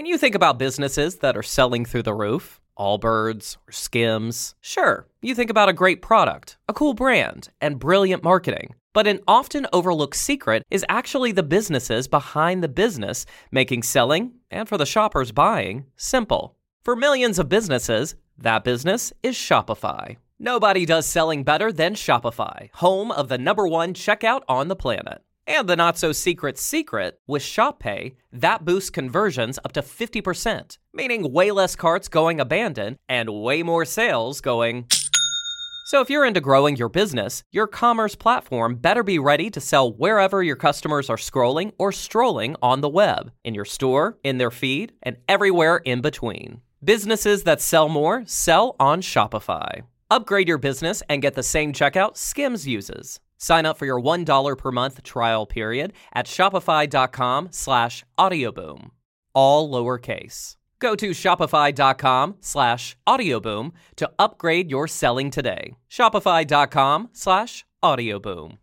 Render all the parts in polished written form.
When you think about businesses that are selling through the roof, Allbirds or Skims, sure, you think about a great product, a cool brand, and brilliant marketing. But an often overlooked secret is actually the businesses behind the business, making selling, and for the shoppers buying, simple. For millions of businesses, that business is Shopify. Nobody does selling better than Shopify, home of the #1 checkout on the planet. And the not-so-secret secret, with ShopPay, that boosts conversions up to 50%, meaning way less carts going abandoned and way more sales going. So if you're into growing your business, your commerce platform better be ready to sell wherever your customers are scrolling or strolling on the web, in your store, in their feed, and everywhere in between. Businesses that sell more sell on Shopify. Upgrade your business and get the same checkout Skims uses. Sign up for your $1 per month trial period at shopify.com/audioboom. All lowercase. Go to shopify.com/audioboom to upgrade your selling today. Shopify.com/audioboom.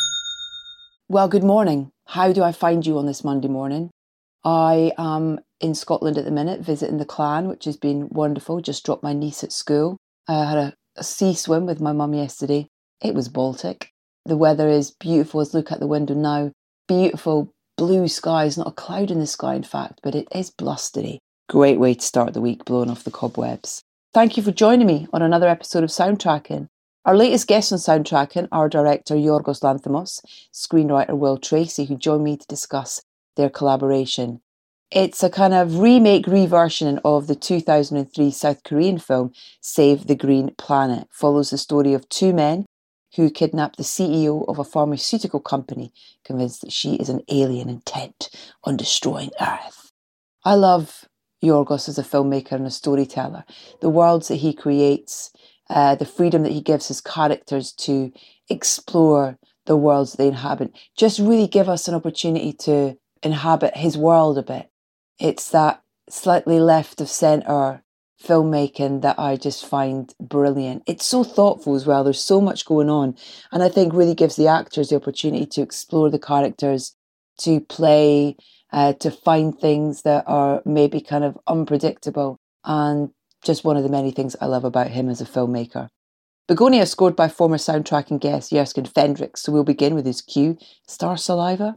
Well, good morning. How do I find you on this Monday morning? I am in Scotland at the minute, visiting the clan, which has been wonderful. Just dropped my niece at school. I had a sea swim with my mum yesterday. It was Baltic. The weather is beautiful. Let's look out the window now. Beautiful blue skies, not a cloud in the sky, in fact, but it is blustery. Great way to start the week, blowing off the cobwebs. Thank you for joining me on another episode of Soundtracking. Our latest guest on Soundtracking, our director Yorgos Lanthimos, screenwriter Will Tracy, who joined me to discuss their collaboration. It's a kind of remake, reversion of the 2003 South Korean film Save the Green Planet. Follows the story of two men who kidnapped the CEO of a pharmaceutical company, convinced that she is an alien intent on destroying Earth. I love Yorgos as a filmmaker and a storyteller. The worlds that he creates, the freedom that he gives his characters to explore the worlds they inhabit, just really give us an opportunity to inhabit his world a bit. It's that slightly left of centre filmmaking that I just find brilliant. It's so thoughtful as well. There's so much going on, and I think really gives the actors the opportunity to explore the characters, to play, to find things that are maybe kind of unpredictable, and just one of the many things I love about him as a filmmaker. Begonia scored by former Soundtracking guest Jerskin Fendrix, so we'll begin with his cue, Star Saliva.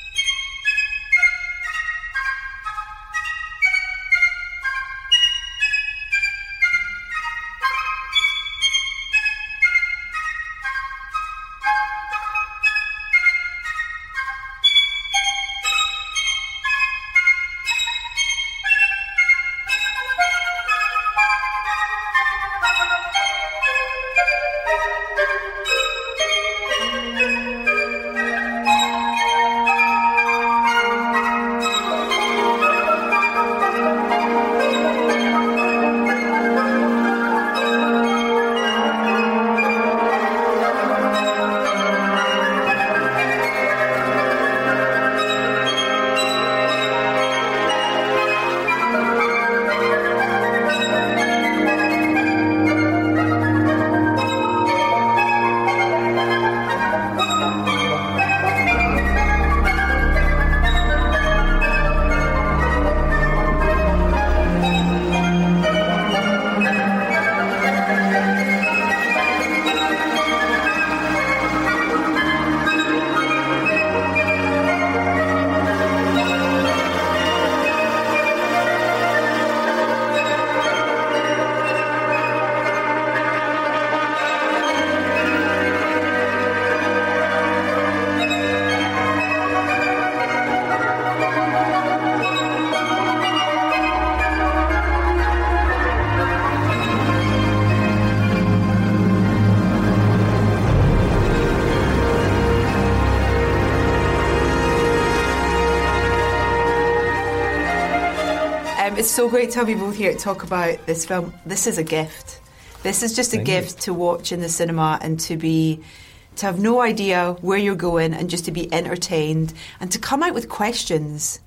It's so great to have you both here to talk about this film. This is a gift. This is just a gift to watch in the cinema and to have no idea where you're going and just to be entertained and to come out with questions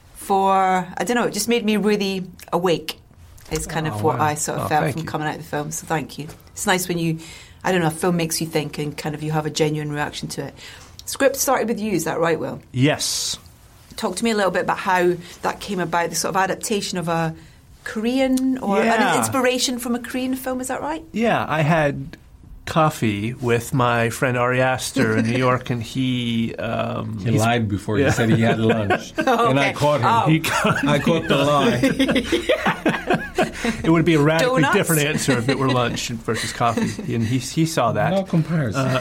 I don't know, it just made me really awake is kind of what I sort of felt from coming out of the film. So thank you. It's nice when a film makes you think and kind of you have a genuine reaction to it. Script started with you, is that right, Will? Yes. talk to me a little bit about how that came about, the sort of adaptation of a Korean or an inspiration from a Korean film. Is that right? Yeah, I had coffee with my friend Ari Aster in New York, and he lied before he said he had lunch. And I caught him. I caught the lie. It would be a radically different answer if it were lunch versus coffee, and he saw that. No comparison.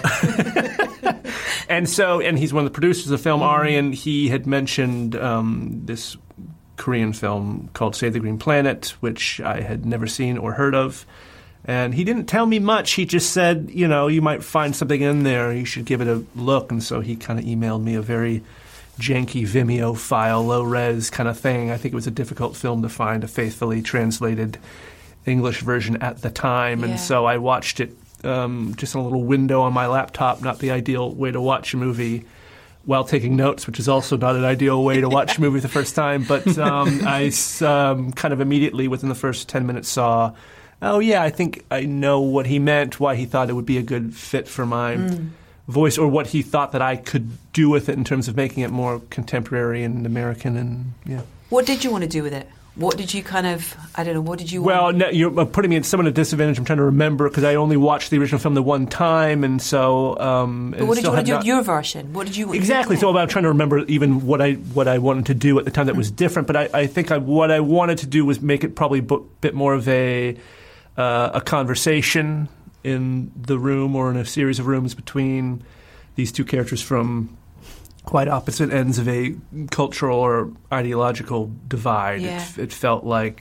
And he's one of the producers of the film, Ari, and he had mentioned this Korean film called Save the Green Planet, which I had never seen or heard of. And he didn't tell me much. He just said, you might find something in there. You should give it a look. And so he kind of emailed me a very janky Vimeo file, low-res kind of thing. I think it was a difficult film to find a faithfully translated English version at the time. And so I watched it just in a little window on my laptop, not the ideal way to watch a movie, while taking notes, which is also not an ideal way to watch a movie the first time. But I kind of immediately, within the first 10 minutes, saw... oh, yeah, I think I know what he meant, why he thought it would be a good fit for my voice, or what he thought that I could do with it in terms of making it more contemporary and American. And What did you want to do with it? What did you what did you want? Well, no, you're putting me at somewhat a disadvantage. I'm trying to remember, because I only watched the original film the one time, and so... but what did you want to do with your version? What did you... Exactly, so I'm trying to remember even what I wanted to do at the time that was different, but I think what I wanted to do was make it probably a bit more of a conversation in the room, or in a series of rooms between these two characters from quite opposite ends of a cultural or ideological divide. Yeah. It felt like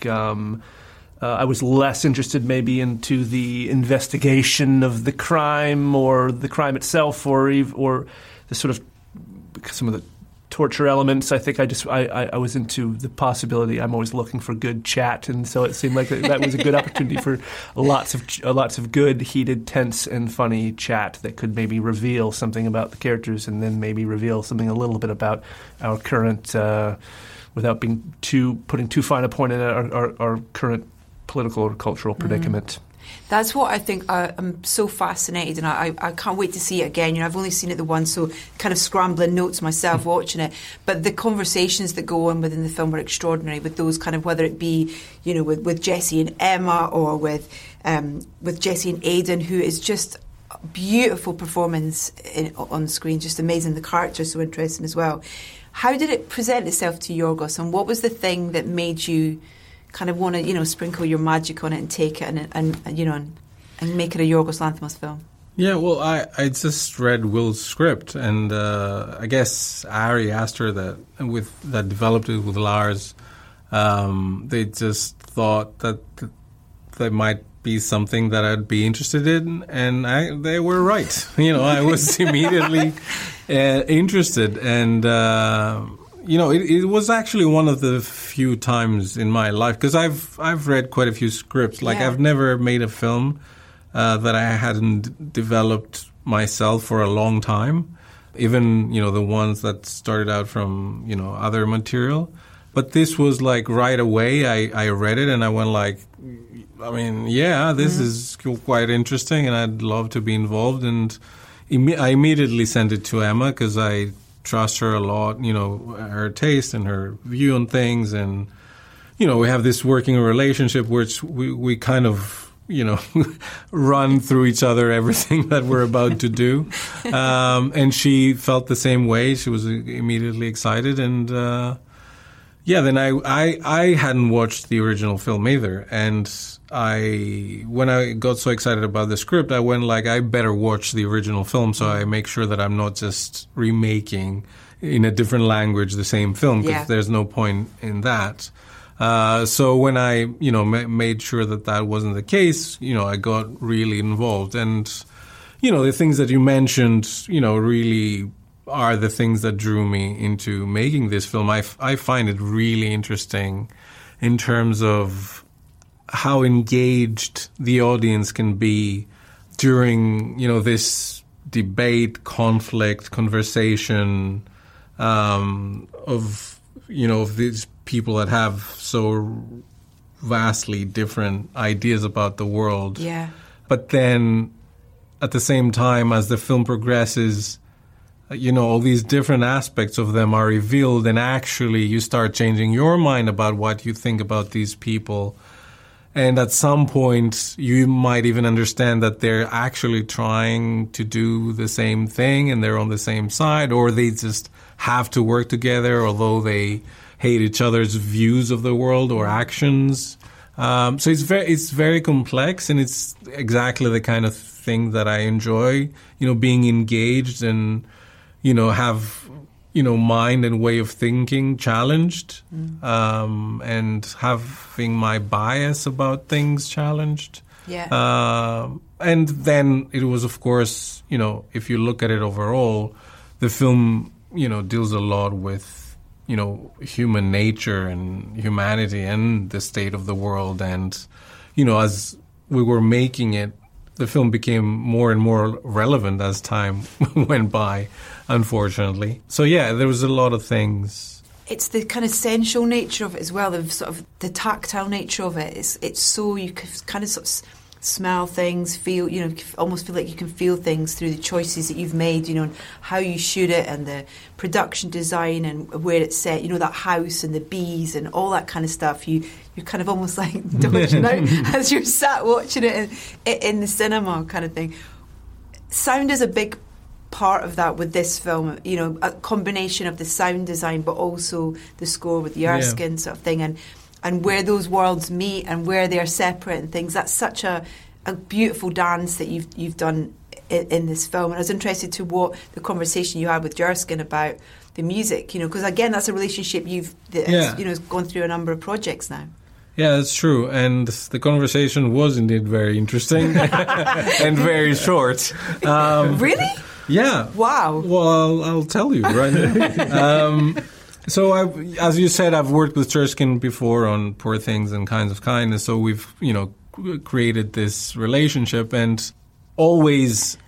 I was less interested maybe into the investigation of the crime or the crime itself, or the sort of some of the torture elements. I think I was into the possibility. I'm always looking for good chat, and so it seemed like that was a good opportunity for lots of good, heated, tense, and funny chat that could maybe reveal something about the characters, and then maybe reveal something a little bit about our current, without putting too fine a point in it, our current political or cultural predicament. That's what I think. I'm so fascinated, and I can't wait to see it again. I've only seen it the once, so kind of scrambling notes myself watching it. But the conversations that go on within the film are extraordinary. With those kind of, whether it be with Jesse and Emma, or with Jesse and Aidan, who is just a beautiful performance on screen, just amazing. The characters so interesting as well. How did it present itself to Yorgos, and what was the thing that made you kind of want to, sprinkle your magic on it and take it and make it a Yorgos Lanthimos film? Yeah, well, I just read Will's script, and I guess Ari Aster that developed it with Lars. They just thought that there might be something that I'd be interested in, and they were right. I was immediately interested, and it was actually one of the few times in my life, because I've read quite a few scripts. I've never made a film that I hadn't developed myself for a long time. Even the ones that started out from other material. But this was right away. I read it and I went this is quite interesting, and I'd love to be involved. And I immediately sent it to Emma, because I trust her a lot, her taste and her view on things. And, we have this working relationship which we kind of, run through each other everything that we're about to do. And she felt the same way. She was immediately excited. And, then I hadn't watched the original film either. And when I got so excited about the script, I went I better watch the original film, so I make sure that I'm not just remaking in a different language the same film, because there's no point in that. So when I, made sure that wasn't the case, I got really involved. And, the things that you mentioned, really are the things that drew me into making this film. I find it really interesting in terms of how engaged the audience can be during, this debate, conflict, conversation of these people that have so vastly different ideas about the world. Yeah. But then, at the same time, as the film progresses, all these different aspects of them are revealed, and actually you start changing your mind about what you think about these people. And at some point, you might even understand that they're actually trying to do the same thing and they're on the same side, or they just have to work together, although they hate each other's views of the world or actions. So it's very complex, and it's exactly the kind of thing that I enjoy, being engaged and, have, mind and way of thinking challenged, and having my bias about things challenged. Yeah. And then it was, of course, if you look at it overall, the film, deals a lot with, human nature and humanity and the state of the world. And, as we were making it, the film became more and more relevant as time went by, unfortunately. So, yeah, there was a lot of things. It's the kind of sensual nature of it as well, the sort of the tactile nature of it. It's so you can kind of sort of smell things, feel, almost feel like you can feel things through the choices that you've made, and how you shoot it and the production design and where it's set, that house and the bees and all that kind of stuff. You're kind of almost like dodging out as you're sat watching it in the cinema kind of thing. Sound is a big part of that with this film, a combination of the sound design but also the score with the Erskine sort of thing, and where those worlds meet and where they're separate and things. That's such a beautiful dance that you've done in this film. And I was interested to what the conversation you had with Erskine about the music, because again, that's a relationship has gone through a number of projects now. Yeah, that's true. And the conversation was indeed very interesting and very short. Really? Yeah. Wow. Well, I'll tell you right now. So, as you said, I've worked with Erskine before on Poor Things and Kinds of Kindness, so we've, created this relationship, and always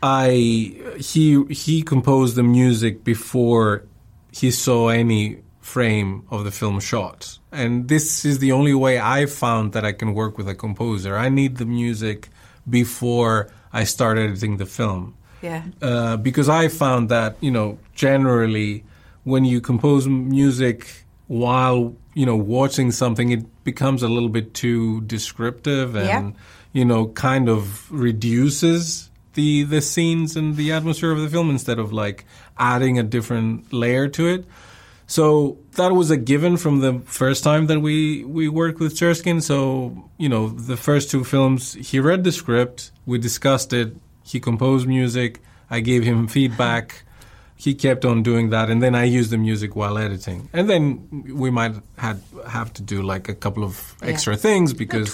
he composed the music before he saw any frame of the film shot. And this is the only way I found that I can work with a composer. I need the music before I start editing the film. Yeah. Because I found that, generally when you compose music while, watching something, it becomes a little bit too descriptive and, kind of reduces the scenes and the atmosphere of the film instead of like adding a different layer to it. So that was a given from the first time that we worked with Erskine. So, the first two films, he read the script, we discussed it, he composed music, I gave him feedback. He kept on doing that, and then I used the music while editing. And then we might have to do like a couple of extra things because,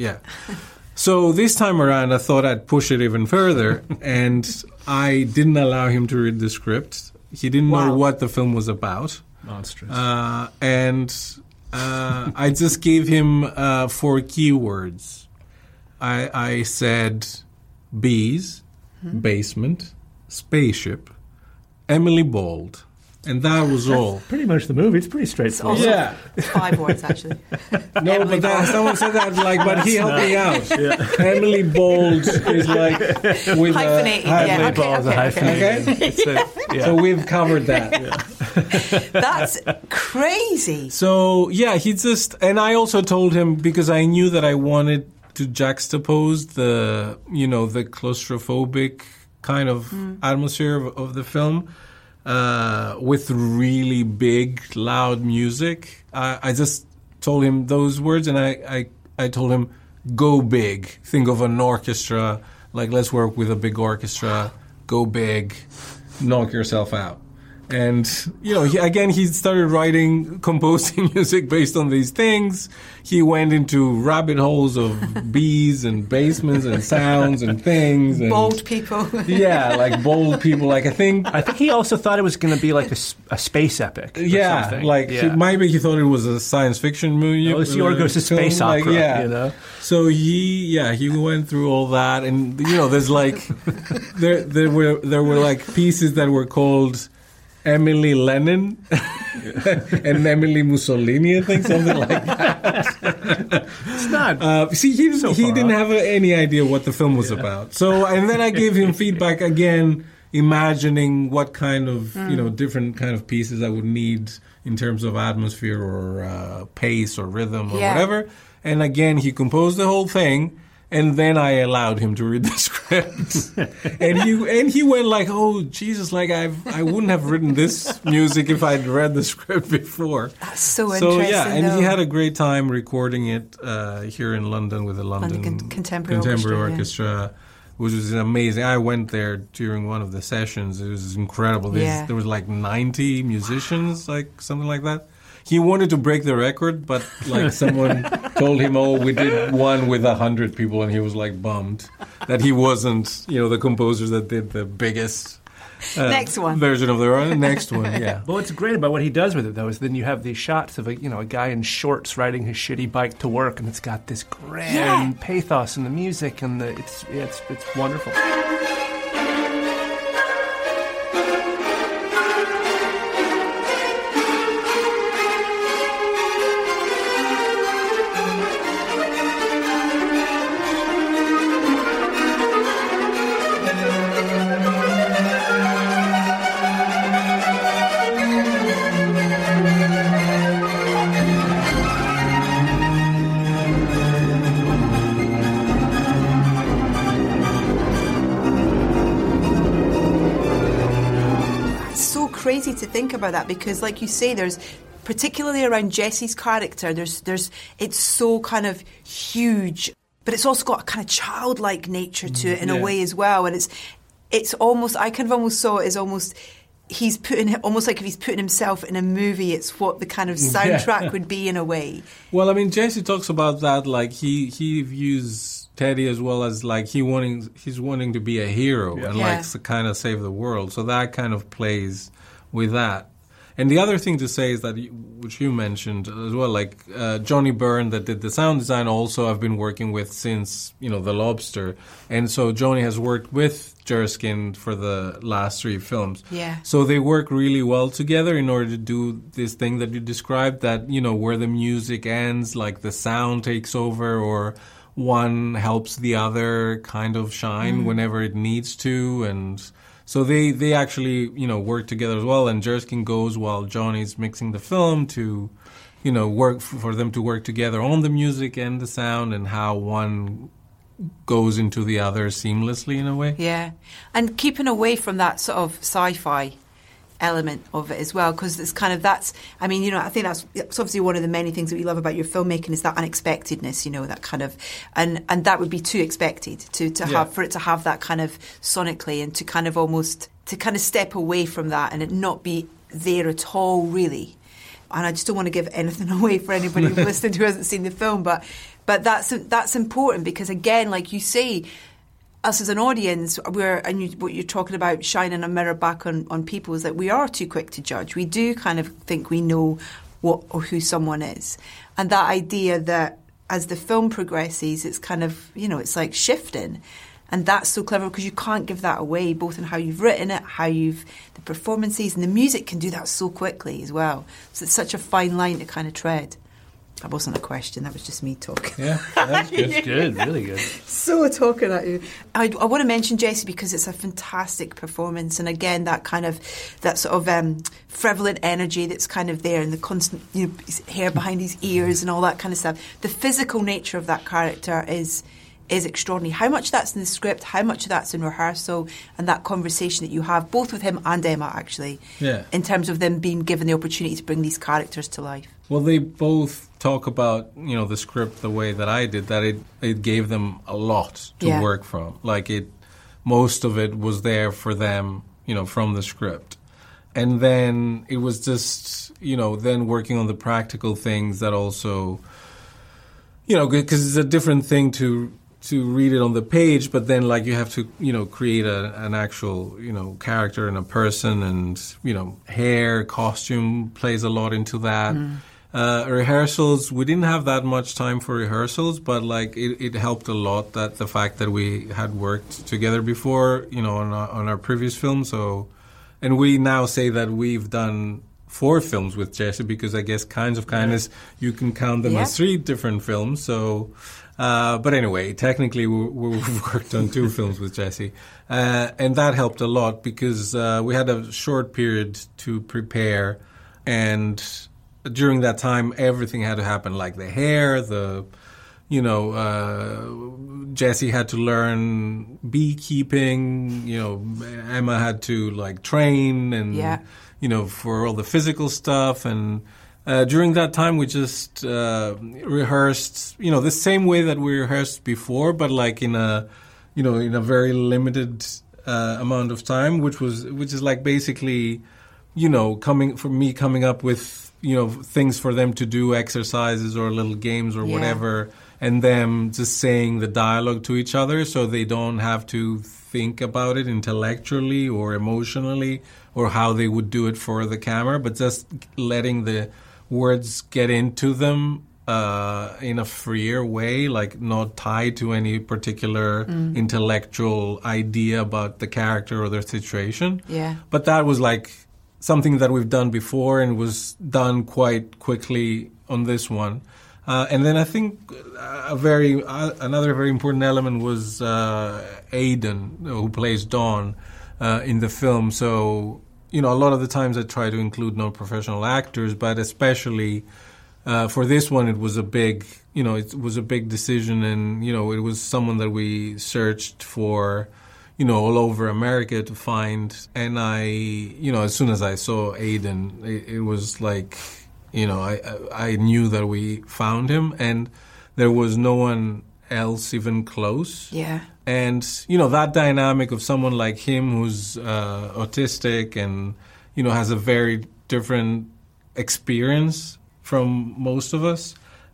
So this time around, I thought I'd push it even further, and I didn't allow him to read the script. He didn't know what the film was about. Monstrous. And I just gave him 4 keywords. I said bees, basement, spaceship, Emily Bald, and that was all. Pretty much the movie. It's pretty straightforward. Yeah. It's 5 words, actually. No, but someone said that, but he helped me out. Yeah. Emily Bald is like with hyphenated. Okay. So we've covered that. Yeah. That's crazy. So, he just... And I also told him, because I knew that I wanted to juxtapose the claustrophobic kind of atmosphere of the film with really big, loud music. I just told him those words, and I told him, go big. Think of an orchestra. Like, let's work with a big orchestra. Go big. Knock yourself out. And, he started composing music based on these things. He went into rabbit holes of bees and basements and sounds and things. And, bold people. Like bold people. Like, I think he also thought it was going to be like a space epic. Yeah, something. Maybe he thought it was a science fiction movie. Well, it's Yorgos' a space opera, So he went through all that. And, there's like, there were like pieces that were called Emily Lennon and Emily Mussolini, I think, something like that. It's not. He didn't have any idea what the film was about. So, and then I gave him feedback again, imagining what kind of, different kind of pieces I would need in terms of atmosphere or pace or rhythm or whatever. And again, he composed the whole thing. And then I allowed him to read the script, and he went like, "Oh Jesus! Like I wouldn't have written this music if I'd read the script before." That's so interesting. So yeah, and though. he had a great time recording it here in London with the London Contemporary Orchestra, which was amazing. I went there during one of the sessions. It was incredible. There was like 90 musicians, like something like that. He wanted to break the record, but like someone told him, "Oh, we did one with 100 people," and he was like bummed that he wasn't, the composers that did the biggest next one version of the next one. Yeah. Well, what's great about what he does with it, though, is then you have these shots of a guy in shorts riding his shitty bike to work, and it's got this grand pathos in the music, and it's wonderful. Crazy to think about that, because like you say, there's particularly around Jesse's character, there's it's so kind of huge, but it's also got a kind of childlike nature to it in a way as well, and it's almost, I kind of almost saw it as almost he's putting, almost like if he's putting himself in a movie, it's what the kind of soundtrack would be in a way. Well, I mean, Jesse talks about that, like he views Teddy as well as like he's wanting to be a hero and likes to kind of save the world, so that kind of plays with that. And the other thing to say is that, which you mentioned as well, like Johnny Byrne that did the sound design also I've been working with since, The Lobster. And so Johnny has worked with Jerskin for the last 3 films. Yeah. So they work really well together in order to do this thing that you described, that, where the music ends, like the sound takes over, or one helps the other kind of shine whenever it needs to. And so they actually, work together as well. And Jerskin goes while Johnny's mixing the film to, work for them to work together on the music and the sound, and how one goes into the other seamlessly in a way. Yeah. And keeping away from that sort of sci-fi element of it as well, because it's kind of, that's, I mean, I think that's obviously one of the many things that we love about your filmmaking, is that unexpectedness, that kind of, and that would be too expected to have, for it to have that kind of sonically, and to kind of almost, to kind of step away from that and it not be there at all, really. And I just don't want to give anything away for anybody listening who hasn't seen the film, but that's important, because again, like you say, us as an audience, what you're talking about, shining a mirror back on people, is that we are too quick to judge. We do kind of think we know what or who someone is. And that idea that as the film progresses, it's kind of, it's like shifting. And that's so clever, because you can't give that away, both in how you've written it, the performances, and the music can do that so quickly as well. So it's such a fine line to kind of tread. That wasn't a question, that was just me talking. Yeah, that's good. It's good, really good. So talking at you. I want to mention Jesse because it's a fantastic performance, and again, that kind of, that sort of prevalent energy that's kind of there, and the constant, his hair behind his ears and all that kind of stuff. The physical nature of that character is extraordinary. How much that's in the script, how much of that's in rehearsal, and that conversation that you have, both with him and Emma, actually, in terms of them being given the opportunity to bring these characters to life. Well, they both talk about, the script the way that I did, that it gave them a lot to work from. Like, most of it was there for them, from the script. And then it was just, then working on the practical things that also, because it's a different thing to read it on the page, but then like you have to, create an actual, character and a person, and, hair, costume plays a lot into that. Rehearsals, we didn't have that much time for rehearsals, but like it helped a lot, that the fact that we had worked together before, on our previous film. So, and we now say that we've done 4 films with Jesse, because I guess Kinds of Kindness, you can count them as 3 different films. So, but anyway, technically we've worked on 2 films with Jesse. And that helped a lot because we had a short period to prepare. And during that time, everything had to happen, like the hair, Jesse had to learn beekeeping, Emma had to like train and, for all the physical stuff. And during that time, we just rehearsed, the same way that we rehearsed before, but like in a very limited amount of time, which is like basically, coming up with, things for them to do, exercises or little games or whatever, and them just saying the dialogue to each other so they don't have to think about it intellectually or emotionally or how they would do it for the camera, but just letting the words get into them in a freer way, like not tied to any particular intellectual idea about the character or their situation. Yeah. But that was like something that we've done before and was done quite quickly on this one. And then I think another very important element was Aidan, who plays Dawn in the film. So, a lot of the times I try to include non-professional actors, but especially for this one, it was a big decision, and it was someone that we searched for, all over America to find. And I, as soon as I saw Aidan, it was like, I knew that we found him, and there was no one else even close. Yeah. And, that dynamic of someone like him who's autistic and, has a very different experience from most of us,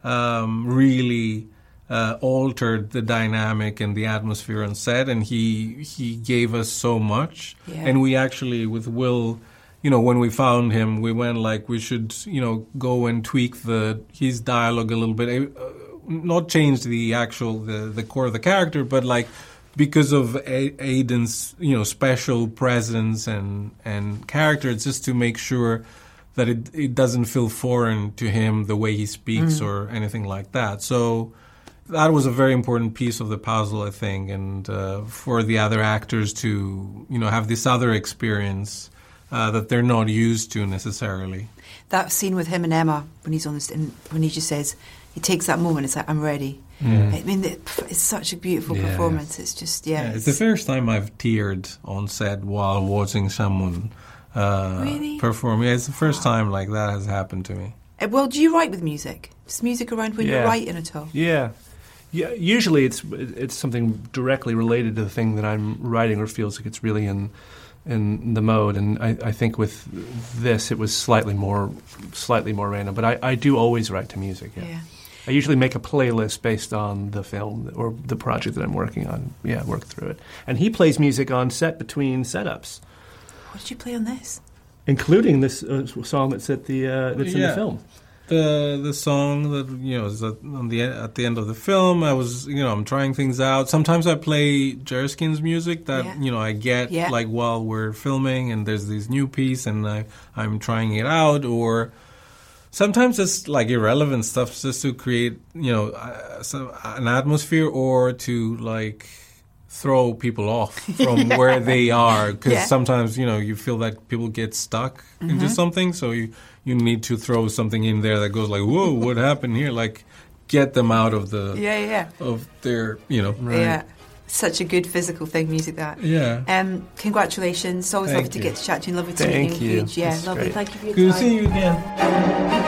really altered the dynamic and the atmosphere on set, and he gave us so much. Yeah. And we actually, with Will, when we found him, we went like we should, go and tweak his dialogue a little bit, not change the core of the character, but like because of Aidan's, special presence and character, just to make sure that it doesn't feel foreign to him the way he speaks or anything like that. So that was a very important piece of the puzzle, I think, and for the other actors to, have this other experience that they're not used to necessarily. That scene with him and Emma, when he's on when he just says, he takes that moment, it's like, I'm ready. Yeah. I mean, it's such a beautiful performance. It's just, It's the first time I've teared on set while watching someone really? Perform. Yeah, it's the first time like that has happened to me. Well, do you write with music? Is music around when you're writing at all? Yeah. Yeah, usually it's something directly related to the thing that I'm writing or feels like it's really in the mode, and I think with this it was slightly more random. But I do always write to music. Yeah. I usually make a playlist based on the film or the project that I'm working on. Yeah, work through it. And he plays music on set between setups. What did you play on this? Including this song that's in the film. The song that is at the end of the film. I was I'm trying things out. Sometimes I play Jerskin's music that I get like while we're filming, and there's this new piece and I'm trying it out. Or sometimes it's like irrelevant stuff just to create an atmosphere or to like throw people off from where they are, because sometimes you feel that people get stuck into something, so you need to throw something in there that goes like, whoa, what happened here? Like, get them out of the of their right. Yeah, such a good physical thing, music that. Yeah. Congratulations. It's always lovely to get to chat to you. Lovely to meet you. Yeah, that's lovely. Great. Thank you for your time. Good to see you again.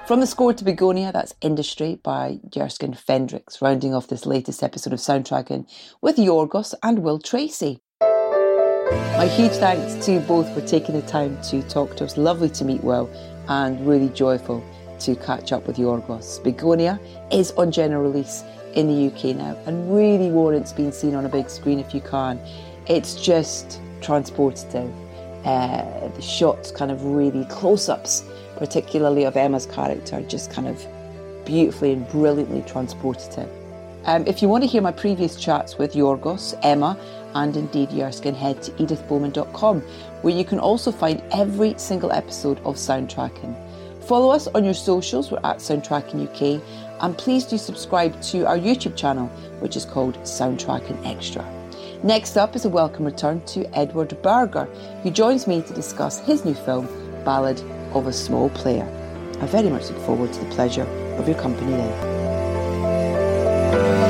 From the score to Begonia, that's Industry by Jerskin Fendrix, rounding off this latest episode of Soundtracking with Yorgos and Will Tracy. My huge thanks to you both for taking the time to talk to us. Lovely to meet Will and really joyful to catch up with Yorgos. Begonia is on general release in the UK now and really warrants being seen on a big screen if you can. It's just transportative. The shots kind of really close-ups, particularly of Emma's character, just kind of beautifully and brilliantly transportative. If you want to hear my previous chats with Yorgos, Emma, and indeed Jerskin, head to edithbowman.com, where you can also find every single episode of Soundtracking. Follow us on your socials, we're at Soundtracking UK, and please do subscribe to our YouTube channel, which is called Soundtracking Extra. Next up is a welcome return to Edward Berger, who joins me to discuss his new film, Ballad of a Small Player. I very much look forward to the pleasure of your company then.